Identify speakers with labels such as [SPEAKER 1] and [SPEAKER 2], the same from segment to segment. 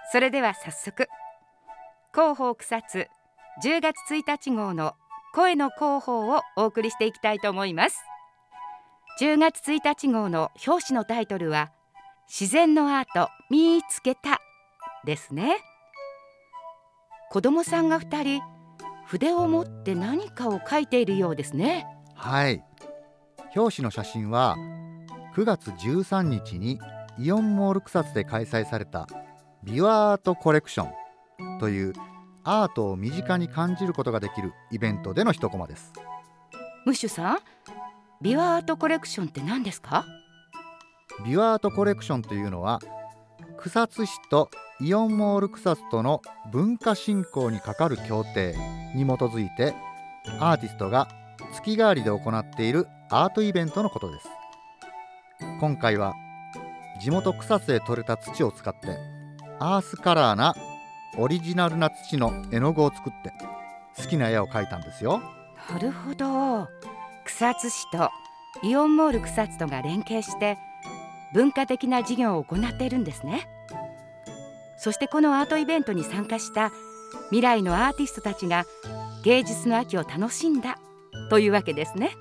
[SPEAKER 1] それでは早速、広報草津10月1日号の声の広報をお送りしていきたいと思います。10月1日号の表紙のタイトルは自然のアート見つけたですね。子どもさんが2人筆を持って何かを描いているようですね。
[SPEAKER 2] はい、表紙の写真は9月13日にイオンモール草津で開催されたビワアートコレクションというアートを身近に感じることができるイベントでの一コマです。
[SPEAKER 1] ムッシュさん、ビワアートコレクションって何ですか？
[SPEAKER 2] ビワアートコレクションというのは草津市とイオンモール草津との文化振興に係る協定に基づいてアーティストが月替わりで行っているアートイベントのことです。今回は地元草津で採れた土を使ってアースカラーなオリジナルな土の絵の具を作って好きな絵を描いたんですよ。
[SPEAKER 1] なるほど。草津市とイオンモール草津とが連携して文化的な事業を行っているんですね。そしてこのアートイベントに参加した未来のアーティストたちが芸術の秋を楽しんだというわけですね。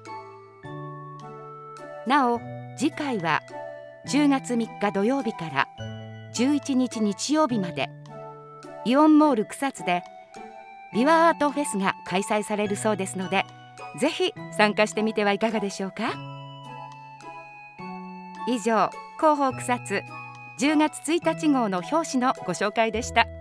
[SPEAKER 1] なお次回は10月3日土曜日から11日日曜日までイオンモール草津でビワアートフェスが開催されるそうですので、ぜひ参加してみてはいかがでしょうか。以上、広報草津10月1日号の表紙のご紹介でした。